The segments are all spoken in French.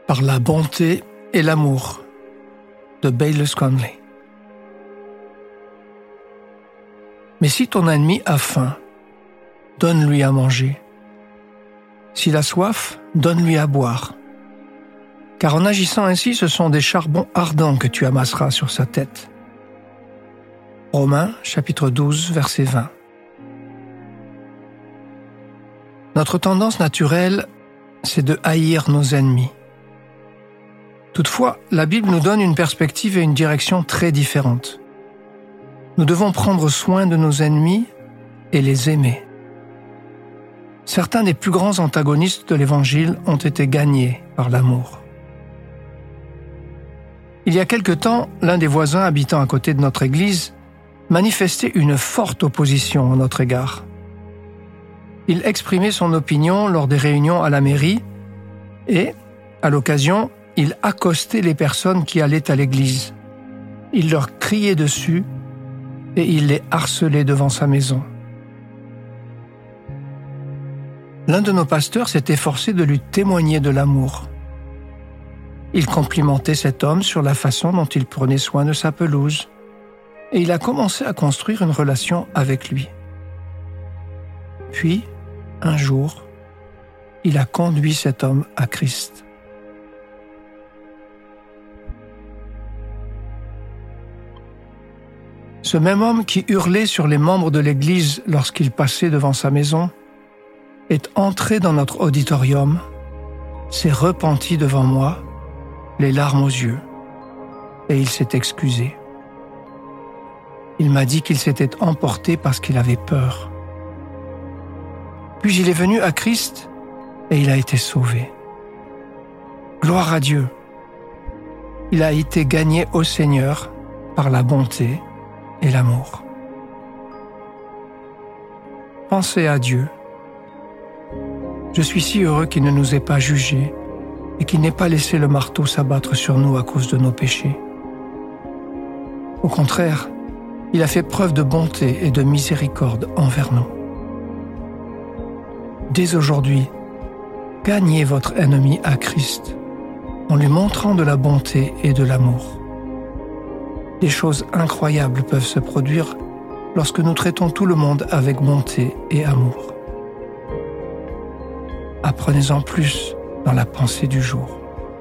par la bonté et l'amour de Baylis Conley. Mais si ton ennemi a faim, donne-lui à manger. S'il a soif, donne-lui à boire. Car en agissant ainsi, ce sont des charbons ardents que tu amasseras sur sa tête. Romains, chapitre 12, verset 20. Notre tendance naturelle, c'est de haïr nos ennemis. Toutefois, la Bible nous donne une perspective et une direction très différentes. Nous devons prendre soin de nos ennemis et les aimer. Certains des plus grands antagonistes de l'Évangile ont été gagnés par l'amour. Il y a quelque temps, l'un des voisins habitant à côté de notre église manifestait une forte opposition à notre égard. Il exprimait son opinion lors des réunions à la mairie et, à l'occasion, il accostait les personnes qui allaient à l'église. Il leur criait dessus et il les harcelait devant sa maison. L'un de nos pasteurs s'est efforcé de lui témoigner de l'amour. Il complimentait cet homme sur la façon dont il prenait soin de sa pelouse et il a commencé à construire une relation avec lui. Puis, un jour, il a conduit cet homme à Christ. Ce même homme qui hurlait sur les membres de l'Église lorsqu'il passait devant sa maison est entré dans notre auditorium, s'est repenti devant moi, les larmes aux yeux, et il s'est excusé. Il m'a dit qu'il s'était emporté parce qu'il avait peur. Puis il est venu à Christ et il a été sauvé. Gloire à Dieu! Il a été gagné au Seigneur par la bonté et l'amour. Pensez à Dieu. Je suis si heureux qu'il ne nous ait pas jugés et qu'il n'ait pas laissé le marteau s'abattre sur nous à cause de nos péchés. Au contraire, il a fait preuve de bonté et de miséricorde envers nous. Dès aujourd'hui, gagnez votre ennemi à Christ en lui montrant de la bonté et de l'amour. Des choses incroyables peuvent se produire lorsque nous traitons tout le monde avec bonté et amour. Apprenez-en plus dans la pensée du jour.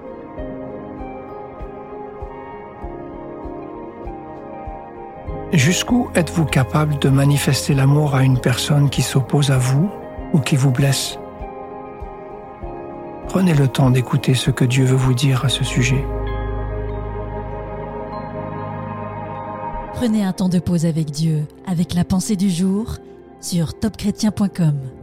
Jusqu'où êtes-vous capable de manifester l'amour à une personne qui s'oppose à vous ou qui vous blesse? Prenez le temps d'écouter ce que Dieu veut vous dire à ce sujet. Prenez un temps de pause avec Dieu, avec la pensée du jour, sur topchrétien.com.